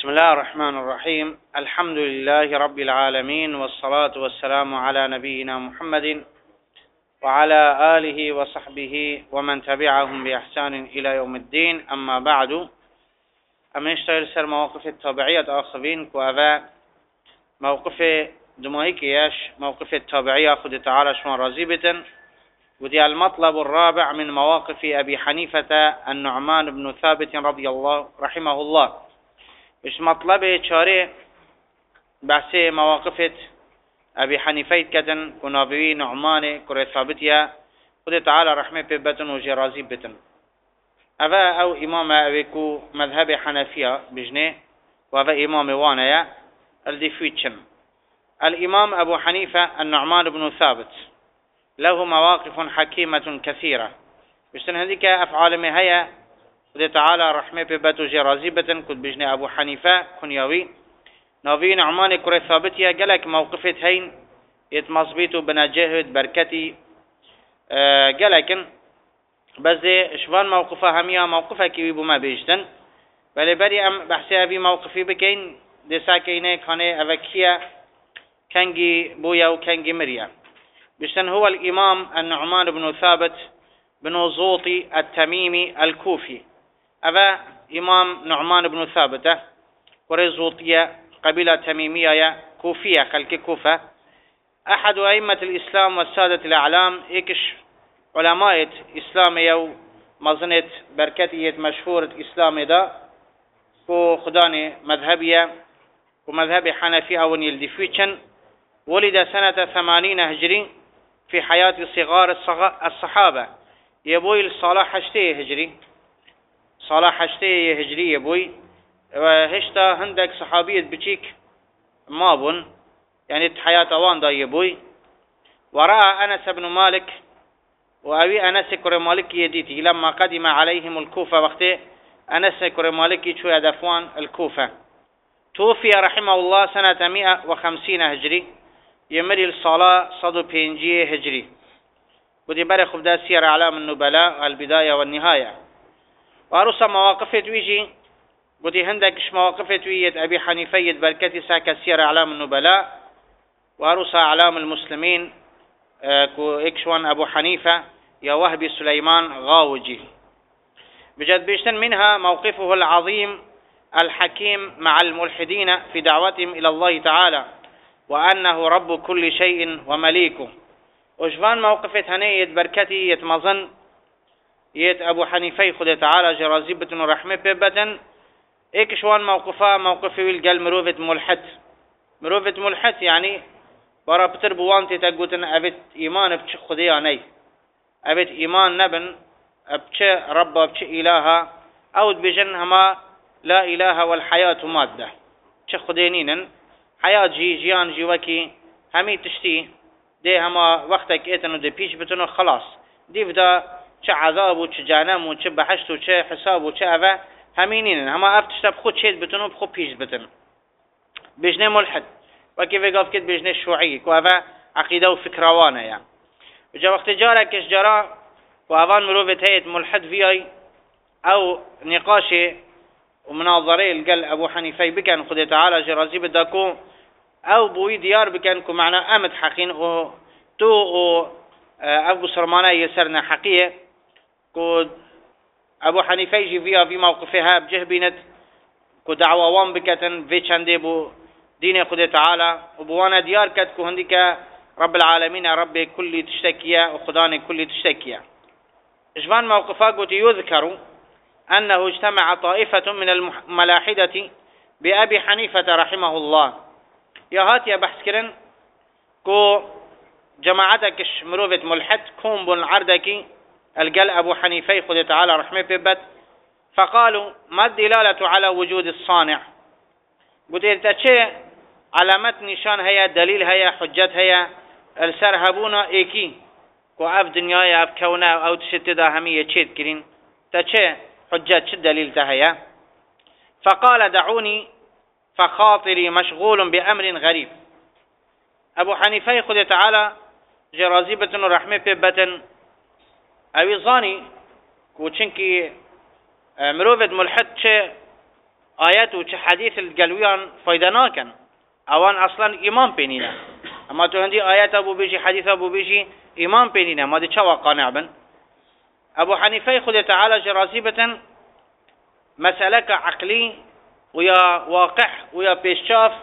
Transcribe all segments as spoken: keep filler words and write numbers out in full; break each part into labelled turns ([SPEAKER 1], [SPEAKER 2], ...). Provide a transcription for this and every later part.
[SPEAKER 1] بسم الله الرحمن الرحيم. الحمد لله رب العالمين، والصلاة والسلام على نبينا محمد وعلى آله وصحبه ومن تبعهم بإحسان إلى يوم الدين. أما بعد، أما نشتغل سر مواقف التابعية آخرين وأبا موقف دمائك ياش موقف التابعية خد تعالى شوان رازيبة. ودي المطلب الرابع من مواقف أبي حنيفة النعمان بن ثابت رضي الله رحمه الله. مش مطلبه شارع بحث مواقف أبي حنيفة كتن كنابي نعمان كرة ثابتية خد تعالى رحمه ببتن وجرازي بتن. أبا أو إمام أبيكو مذهب حنفية بجنه، وأبا إمام وانيا الدفويتشن. الإمام أبو حنيفة النعمان بن ثابت له مواقف حكيمة كثيرة. بشتن هذيك أفعال مهيا خد تعالى رحمه ببتن وجرازي بتن كد بجنه أبو حنيفة كنياوي ناوي نعمان كرة ثابتية قالك موقفت هين يتمصبيتو بنجهد بركتي أه قالك بس شوان موقفها هميا موقفها كيوي بما بيجتن بل بري ام بحثي ابي موقفي بكين دي ساكينه كانه اوكيا كانجي بويا وكانجي مريا بيجتن. هو الامام النعمان بن ثابت بن زوطي التميمي الكوفي. ابا امام نعمان بن ثابت كرة زوطية قبيلة تميمية كوفية خلق كوفة، أحد أئمة الإسلام والسادة الأعلام. إكش علماء إسلامية ومظنة بركتية مشهورة إسلامي دا كو خداني مذهبية ومذهب حنفي أو يلدفيتشن. ولد سنة ثمانين هجري في حياة صغار الصحابة. يبوي الصلاح هشتي هجري صلاح هشتي هجري يبوي وهشتا هندك صحابية بشيك مابن يعني حياة وان دا يبوي. ورأى أنس بن مالك وأبي أنس كر مالك يديتي لما قدم عليهم الكوفة وقت أنس كر مالك شوية دفوان الكوفة. توفي رحمه الله سنة مئة وخمسين هجري يمري الصلاة صدو بينجي هجري. ودي باري خبدا سير أعلام النبلاء البداية والنهاية. وأرسى مواقفة ويجي ودي هندكش مواقفة وية أبي حنيفة بركتي ساكا سير أعلام النبلاء وأرسى أعلام المسلمين كو إكشوان أبو حنيفة يا وهبي سليمان غاوجي. بجد بيشتن منها موقفه العظيم الحكيم مع الملحدين في دعوتهم إلى الله تعالى وأنه رب كل شيء ومليكه. وجفان موقفة هنية بركتي يتمظن يت أبو حنيفة خد تعالى جرازيبة ورحمة ببتن. إكشوان موقفها موقفه القل مروفة ملحد مروفة ملحد يعني برا بتر بوانتي تقولن أبت إيمان بتش خدياني أبت إيمان نبن بتش رب بتش إله أو بجن هما لا إله والحياة مادة بتش خدينين حياة جي جيان جيوكي همي تشتي دي هما وقتك إتنو دي بيش بتنو خلاص دي بدا تش عذاب وتش جانم وتش بحشت وتش حساب وتش أفا همينين هما أفتشتب خود شيد بتنو بخود بيش بتن بجنة ملحد وكيف قاف كده بجنة الشيوعية وهذا عقيدة وفكرة وانا يعني. وجا وقت جارة كش جارة وهذان مروفة هيئة ملحد فيها أو نقاشي ومناظرة القل أبو حنيفة بكان خد تعالى جرازي بدكو أو بوي ديار بكان كو معنا أمد حقين أو تو أو أبو سرمانة يسرنا حقية كو أبو حنيفة يجي فيها في موقفها بجه بينت كو دعوة وان بكتن في چنده بو دين خد تعالى وبوانا ديار كتكو هندك رب العالمين رب كل تشتكيا وخدان كل تشتكيا. إجوان موقفات قلت يذكر أنه اجتمع طائفة من الملاحدة بأبي حنيفة رحمه الله. يا هات يا بحث كرن كو جماعتك مروفة ملحد كوم بن عردك القل أبو حنيفة خد تعالى رحمه ببت فقالوا ما الدلالة على وجود الصانع. قلت إنت شيء علامات نشان هيا دليل هيا حجات هيا السر هبونا إيكي كو أف دنيا أف كونا أو تشتدا همية شيد كرين تشي حجات شد دليل تهيا. فقال دعوني فخاطري مشغول بأمر غريب. أبو حنيفة خد تعالى جرازيبة رحمة ببتن أبي ظاني كو چنكي مروفد ملحد چه آيات وش حديث القلويان فايدة كان اوان اصلا ايمان بينينا اما تو عندي آيات ابو بيجي حديث ابو بيجي ايمان بينينا ما دي شوا قانع بن ابو حنيفه خذ تعالى جرازيبة مسألة عقلي ويا واقع ويا بيشاف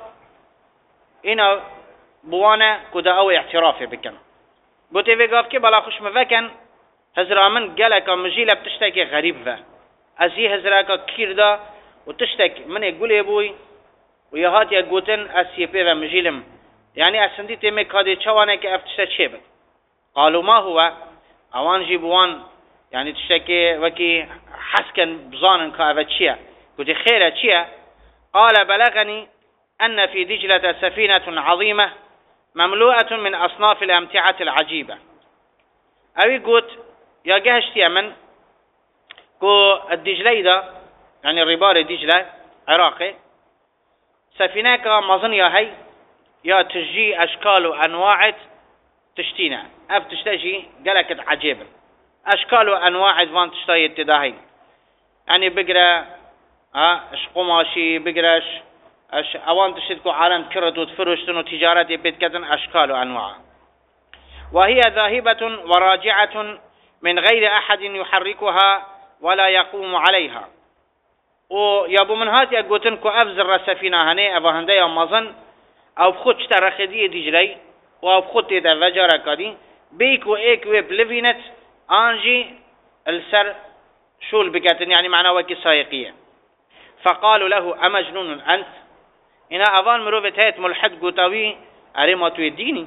[SPEAKER 1] إنا بوانا كدا أو اعترافي بكن قلت في قاف كي بلا خوش مفكن هزرا من قالك مجيلة بتشتكي غريب فا أزي هزراك كير دا وتشتك من يقول يبوي ويا هات يقولن أسي بيفا مجيلم يعني أسندي تيمي كادي تشوانا كي أفتشتك شيبت قالوا ما هو أوان جيبوان يعني تشتكي وكي حسكن بظانن كافتشيا قلت خير تشيا قال بلغني أن في دجلة سفينة عظيمة مملوءة من أصناف الأمتعة العجيبة أوي قلت يا جهشتي من كو الدجلة ده يعني الربار دجلة عراقي سفينة كمظن يا هي يا تجي أشكال وأنواع تشتينا أف تشتجي قالك عجيبة أشكال وأنواع فان تشتاي اتداهي يعني بقرا ها اش قماشي بقراش اش اوان تشتكو عالم كرت وتفرشتن وتجارات يبتكتن اشكال وانواع وهي ذاهبة وراجعة من غير احد يحركها ولا يقوم عليها ويابو من هات يقولن كو افزر السفينة هني ابو هندية مظن او بخوش ترخدية دجلي او بخوش تفجر كدي بيكو ايكو بلفينت انجي السر شول بكاتن يعني معناه وكي سايقية فقالوا له أمجنون أنت إنا أظن مروفة هيت ملحد قطاوي أري ما تويديني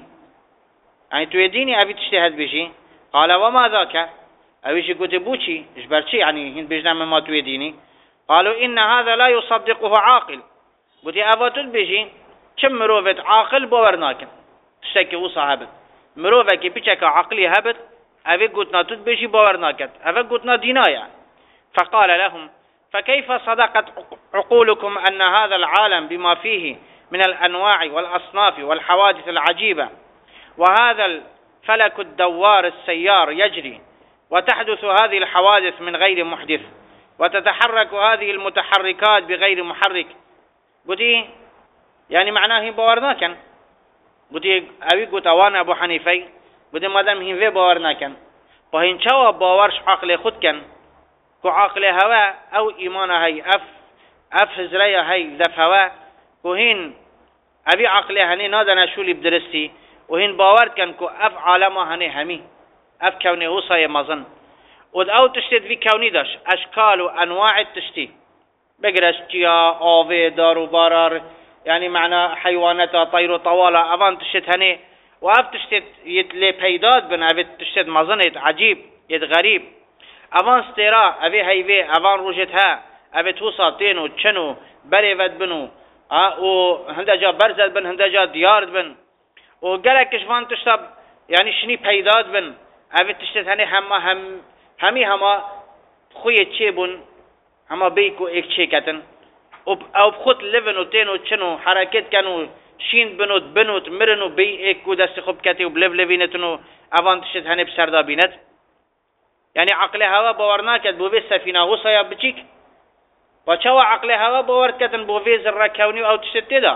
[SPEAKER 1] يعني تويديني أبي تجتهد بشي قال وما ذاك أبيش قلت بوشي إجبرشي يعني هند بجنا ما تويديني قالوا إن هذا لا يصدقه عاقل قلت أفاتل بشي كم مروفة عاقل بورناك تشتكي وصاحبت مروفة كي بيشك عقلي هبت أبي قلتنا تدبشي بورناك أبي قلتنا دينايا فقال لهم فكيف صدقت عقولكم أن هذا العالم بما فيه من الأنواع والأصناف والحوادث العجيبة وهذا الفلك الدوار السيار يجري وتحدث هذه الحوادث من غير محدث وتتحرك هذه المتحركات بغير محرك قلت يعني معناه باورنا كان قلت أبي قلت أوانا أبو حنيفي قلت مادام هين في باورنا كان وهين شوا باورش عقل خود كان كو عقل هوا او ايمان هاي اف اف هزرية هاي دف هوا وهين ابي عقل هني نادنا شولي بدرستي وهين باورد كان كو اف عالمه هني همي اف كوني وصايا مظن ود او تشتد في كوني داش اشكال وانواع التشتي بقرش جيا اوفي دارو بارار يعني معنى حيوانات طير طوالة افان تشتد هني واف تشتد يتلي بيداد بن افي تشتد مظن يت عجيب يت غريب اوان ستيرا ابي هيفي اوان روجتها ابي توصاتين وتشنو بريفت بنو ها و هندجا برزت بن هندجا ديار بن وقالك كشفان تشتب يعني شني بيداد بن ابي تشتت هني هما هم همي هما خوية تشيبون هما بيكو ايك تشيكتن او بخوت لفن وتين وتشنو حركات كانوا شين بنوت بنوت مرنو بي ايكو دست خوب كتي وبلف لفينتنو اوان تشتت هني بسردا بينت يعني عقل هوا باور نکرد بو وی سفینه هو سایا بچیک و چوا عقل هوا باور کردن بو وی ذره کونی او تشتت دا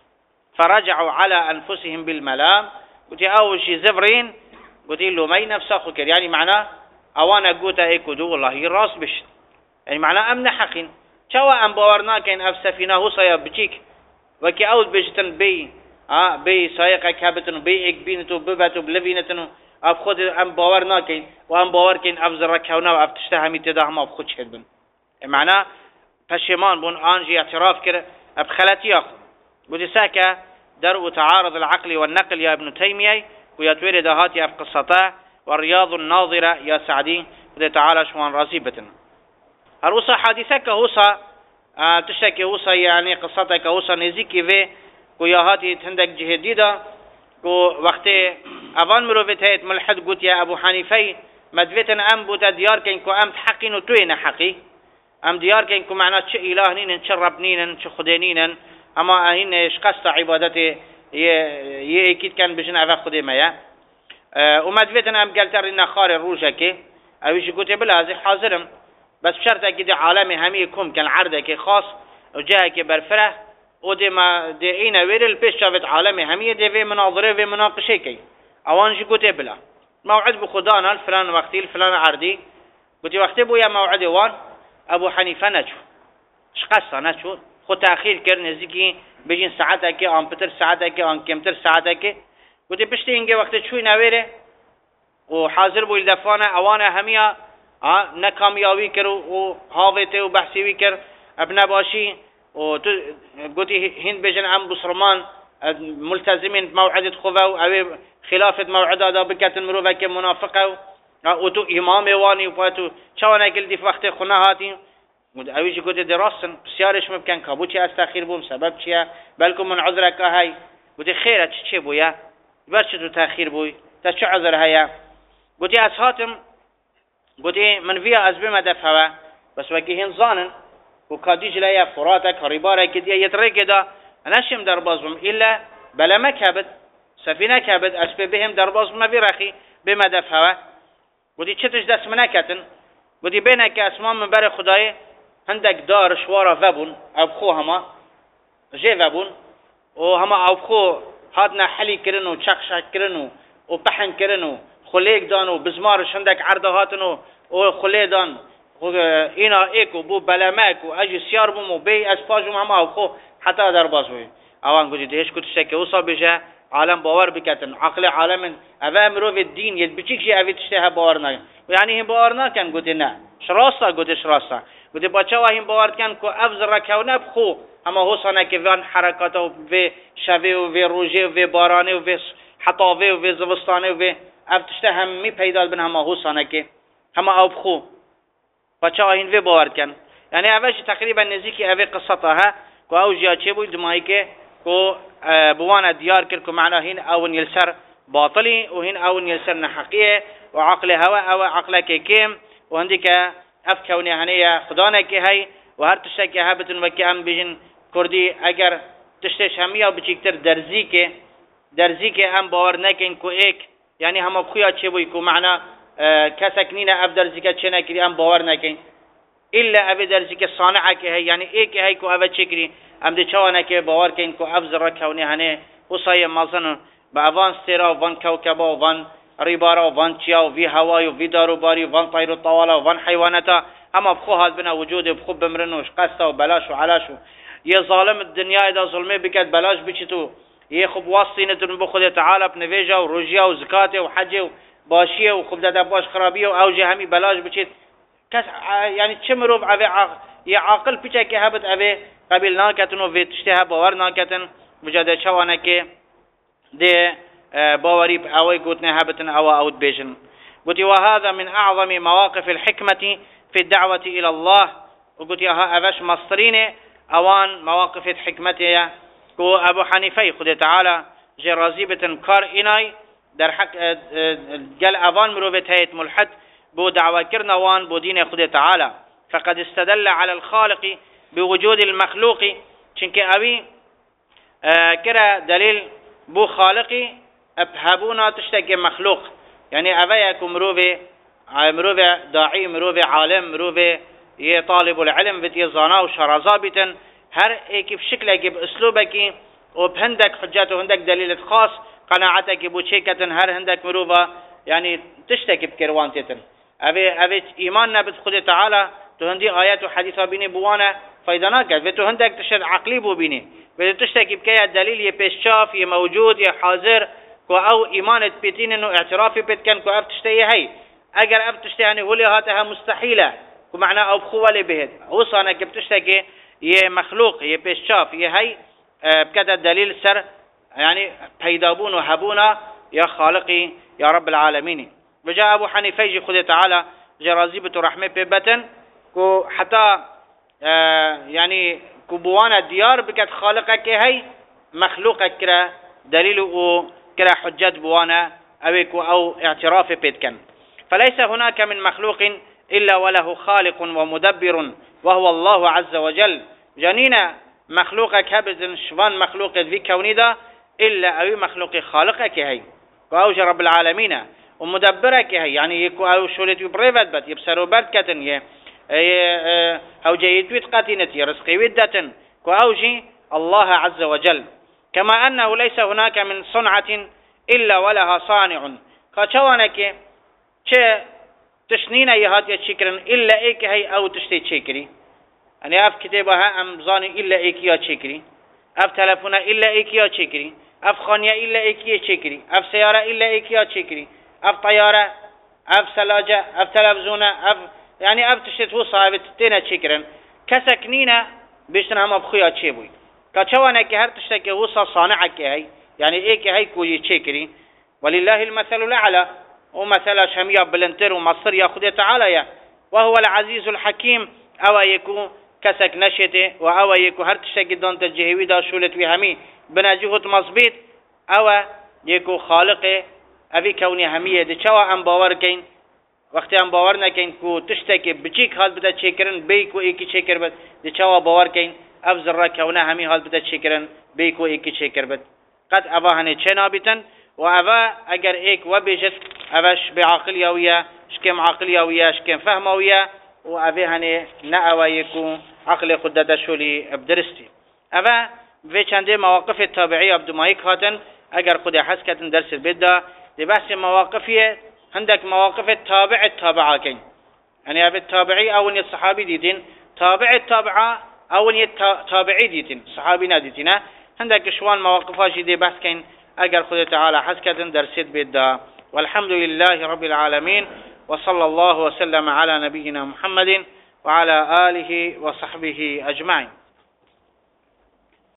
[SPEAKER 1] فرجعوا على انفسهم بالملام قلت او شي زفرين قلت له ما نفسه كر يعني معناه اوانا قوت ايكو دو والله راس بش يعني معناه امن حقين چوا ام باور نکن اف سفینه هو سایا بچیک وكي اود بجتن بي اه بي سايقه كابتن بي اك بينتو بباتو بلفينتنو اب خود ام باور ناكين وام باور كين افزر كونا و افتشتهمي تداهم اب خود شد بن معناه پشمان بون انجي اعتراف كر اب خلاتي اخ بودي ساكا درء تعارض العقل والنقل يا ابن تيميه ويتوير دهاتي اب قصتا والرياض الناظره يا سعدي بودي تعالى شوان راسيبتن هروسا حادثك هوسا اه تشتكي هوسا يعني قصتك هوسا نزيكي في وياهاتي تندك جهديدا کو وقت اوان مروفت هيت ملحد قلت يا ابو حنيفي مدفتن ام بوتا ديار كين كو ام حقين وتوين حقي ام ديار كين كو معنات ش اله نين ش رب نين ش خدينين اما هين ايش قصد عبادته ي اكيد كان بجن افا خدي مايا أه ومدفتن ام قالت رينا خار الروجكي اويش قلت بلا زي حاضرم بس بشرط اكيد عالمي هميكم كان عرضك خاص وجهه که برفره و دی ما دی اینا ویرل پیش شافت عالم همیه دی وی مناظره و مناقشه کی اوان جی گوته بلا موعد بخدا نال فلان وقتی فلان عردی گوتی وقتی بو یا موعد وان ابو حنیفه نچو شقصا نچو خود تأخیر کرد نزدیکی بجین ساعته که آن پتر ساعته که آن کمتر ساعته که گوتی پشت اینگه وقتی چوی نویره و حاضر بو الدفانه اوانه همیه نکامیابی کرد و هاویته و بحثیوی کرد ابن باشی و تو قلتي هند بيجن عم بصرمان ملتزمين بموعد خوفا او خلافة موعد هذا بكات المروفة كمنافقة و تو امام واني وفاتو شوانا قلتي في وقت خناهاتي اويجي قلت دراسن بسيارش ممكن كابوتي استاخير بوم سبب چيا بلكم من عذرك هاي قلت خيرت چه بويا برش تو تاخير بوي تا چه عذر هيا قلت اسهاتم قلت من فيها ازبه دفعوا بس وكي هن ظانن وكاديج لا فراتك ربارك كده يتري كده اناشم دربازم الا بلا ما كبد سفينه كبد اسبه بهم درباز ما برخي بما دفعوا ودي چتش دست منكتن ودي بينك اسمان من بر خدای عندك دار شواره فبون ابخو هما جي فبون و هما ابخو هادنا حلي كرنو چخشك كرنو و پحن كرنو خليك دانو بزمارش عندك عرضهاتنو و خلي دان اینا ایکو بو بلمک و اجی سیار بومو بی اسپاجم هم او خو حتی در باز بوی اوان گویی دیش کتشته که اوصا بشه عالم باور بکتن عقل عالم اوه مروف الدین ید بچیک جی اوی تشته باور نکن یعنی هم باور نکن گویی نه شراستا گویی شراستا گویی بچه و هم باور کن که افز رکونه بخو اما حسانه که وان حرکات و وی شوی و وی روژه و وی بارانه و وی حطاوه و وی زوستانه و وی اف تشته هم می پیدا بن هم حسانه که هم او بخو بچه این وی باور کن یعنی اوش تقریبا نزدیکی اوی قصتها که او جا چه بود دمایی که که بوانا دیار کرد که معنا هین اون یلسر باطلی و هین اون یلسر نحقیه و عقل هوا او عقل که کم و هندی که اف کونی هنیه خدانه که هی و هر تشته که هبتن وکی ام بیجن کردی اگر تشتش همیه بچیکتر درزی که درزی که ام باور نکن که ایک یعنی هم بخویا چه بود که معنا کسک نینه اف درزی که چه نکری ام باور نکن الا اف درزی که صانعه که هی یعنی ایک هی که اف چکری ام دی چوانه که باور کن که اف ذره کونی هنه وصای مازن با اوان سترا و وان کوکبا و وان ریبارا و وان چیا و وی هوای و وی دارو باری و وان طیر و طوالا و وان حیوانتا اما بخو هاد بنا وجود بخو بمرنوش قستا و بلاش و علاش یه ظالم الدنیا اذا ظلمه بکد بلاش بچتو یه خوب واسطینتون بخود تعالی بنویجا و روجیا و زکات و حج و باشیه و خوب داده باش خرابیه و اوجه همی بلاش بچید کس یعنی چه مروف اوه عاقل یه عاقل پیچه که هبت اوه قبیل ناکتن و وی تشته باور ناکتن بجاده چوانه که ده باوري اوي قلتنا هبتن او اود بيجن قلت وهذا من اعظم مواقف الحكمة في الدعوة الى الله وقلت ها اباش مصرين اوان مواقف حكمتها كو ابو حنيفه خد تعالى جرازيبة كار اناي در حق قال اوان مروفت هيت ملحد بو دعوة كرنا وان بو دين خد تعالى فقد استدل على الخالق بوجود المخلوق چنك اوي كرا دليل بو خالقي ابهبونا تشتكي مخلوق يعني أبايكم مروفي مروفي داعي مروفي عالم مروفي طالب العلم بتي زانا وشرازابتا هر ايكي بشكلك باسلوبك وبهندك حجات وهندك دليل خاص قناعتك بوشيكة هر هندك مروفا يعني تشتكي بكروانتتن ابي ابي ايماننا بخد تعالى تو هندي آيات وحديثة بيني بوانا فايداناك فتو هندك تشد عقلي بو بيني بتشتكي بكيا دليل يبشاف يموجود يحاضر کو او ایمانت پیتین و اعترافی پیت کن کو اف تشتهی هی اگر اف تشتهی یعنی ولی هاتها مستحیله کو معنا او بخواله بهد وصانا که بتشتهی یه مخلوق یه پیشاف یه هی بكذا دليل سر يعني پیدابون و هبونا يا خالقي يا رب العالمين وجاء ابو حنيفه يجي خده تعالى جرازيبه رحمه ببتن کو حتى يعني كبوانا ديار بكت خالقك هي مخلوقك كرا دليل او كلا حجات بوانا أويك أو اعتراف بيتكن فليس هناك من مخلوق إلا وله خالق ومدبر وهو الله عز وجل جنينا مخلوقك هبزن شوان مخلوق ذي كوني دا إلا أوي مخلوق خالقك هي وأوجه رب العالمين ومدبرك هي يعني يكو أو شولت يبريفت بات يبسروا برد كتن يه أو جيد ويتقاتنت يرزقي ودتن كأوجي الله عز وجل، كما أنه ليس هناك من صنعة إلا ولها صانع. كشوانك چه تشنين يهات يشكرن إلا إيك هي أو تشتي تشكري، يعني أف كتابها أم زاني إلا إيك يا تشكري، أف تلفون إلا إيك يا تشكري، أف خانية إلا إيك يا تشكري، أف سيارة إلا إيك يا تشكري، أف طيارة، أف ثلاجة، أف تلفزونة، أف يعني أف تشتو صاحب تينا تشكرن كسكنينا بيشتن هم أبخيا تشيبوي. كشوانك هر تشتكي وصا صانعك هي، يعني إيك هي كوي تشكري. ولله المثل الأعلى، ومثل شمية بلنتر ومصر ياخذ تعالى، وهو العزيز الحكيم. أو يكون كسك نشته وأو يكون هر تشتكي دون تجهوي دا شولت وهمي بنجهود مصبيت، أو يكون خالقه أبي كوني همية دي شوا أم باوركين وقتی ام باور نکن کو تشتکی بچیک حال بده چیکرن بیکو ایکی چیکر بد دی چوا باور کن افزر را کونه همی حال بده چیکرن بیکو ایکی چیکر بد قد اوا هنه چه نابتن و اوا اگر ایک و بیجت اوش بعقل یاویه شکم عقل یاویه شکم فهم یاویه و اوه هنه نه اوا یکو عقل خود دشولی بدرستی. اوا و چنده مواقف تابعی عبدالمایک هاتن اگر خود حس کتن درس بده دی بحث مواقفیه. عندك مواقف التابع التابعة كين، يعني أبي التابعي أو الصحابي ديتين، تابع التابعة أو التابعي ديتين، صحابي ناديتنا. عندك شوان مواقفها جدي بحث كين أجر خذ تعالى حسكة درسيت بيدا. والحمد لله رب العالمين، وصلى الله وسلم على نبينا محمد وعلى آله وصحبه أجمعين.